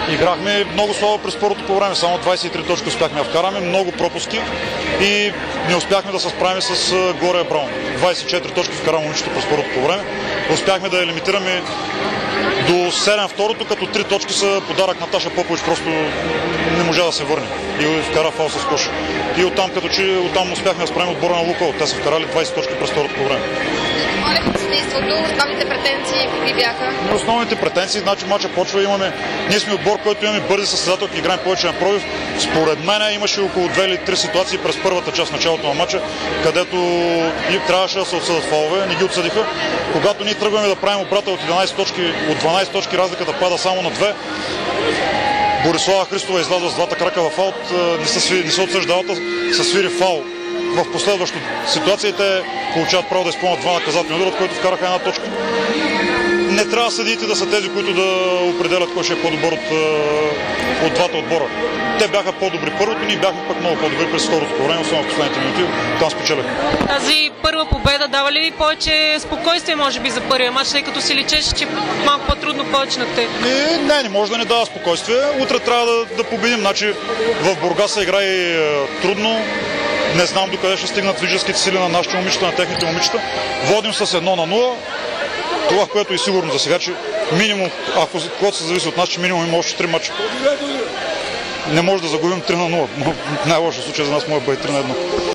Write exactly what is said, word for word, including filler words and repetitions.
Играхме много слабо през първото по време, само двадесет и три точки успяхме да вкараме, много пропуски и не успяхме да се справим с Глория Браун. двадесет и четири точки вкара момичето през първото по време. Успяхме да я лимитираме до седем второто, като три точки са подарък на Таша Попович, просто не можа да се върне и вкара фал с кош. И оттам, като че оттам успяхме да справим отбора на Лукол. Те са вкарали двадесет точки през второто по време. Основните претенции какви бяха? Основните претенции, значи матча почва, имаме, ние сме отбор, който имаме бързи състезателки, играем повече на пробив. Според мен имаше около две или три ситуации през първата част, началото на матча, където и трябваше да се отсъдат фалове, не ги отсъдиха. Когато ние тръгваме да правим обрата от единадесет точки, от дванадесет точки разликата пада само на две. Борислава Христова излязва с двата крака в аут, не се, не се отсъждавата, се свири фал. В последваща ситуация те получават право да изпълнят два наказателни удара, от които вкараха една точка. Не трябва съдиите да са тези, които да определят кой ще е по-добър от, от двата отбора. Те бяха по-добри първото, ние бяхме пък много по-добри през второто по време, особено в последните минути. Там спечелих. Тази първа победа дава ли повече спокойствие, може би, за първия матч, тъй като си личеше, че малко по-трудно почнахте? Не, не, не може да не дава спокойствие. Утре трябва да, да победим. Значи, в Бургас играе е, трудно. Не знам докъде ще стигнат физическите сили на нашите момичета, на техните момичета. Водим с едно на нула. Това, което е сигурно за сега, че минимум, ако когато се зависи от нас, че минимум има още три мача. Не може да загубим три на нула. Най-лошия случай за нас може да бъде три на едно.